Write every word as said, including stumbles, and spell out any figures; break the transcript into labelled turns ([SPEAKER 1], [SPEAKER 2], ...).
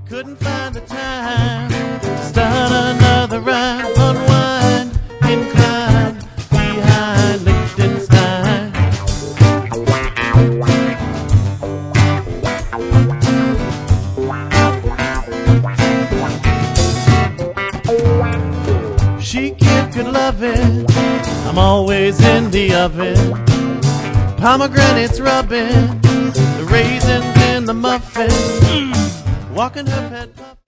[SPEAKER 1] couldn't find the time to start another rhyme. Unwind, incline, behind Liechtenstein. She gives good loving, I'm always in the oven. Pomegranates rubbing, the raisins in the muffin, walking her pet puppy.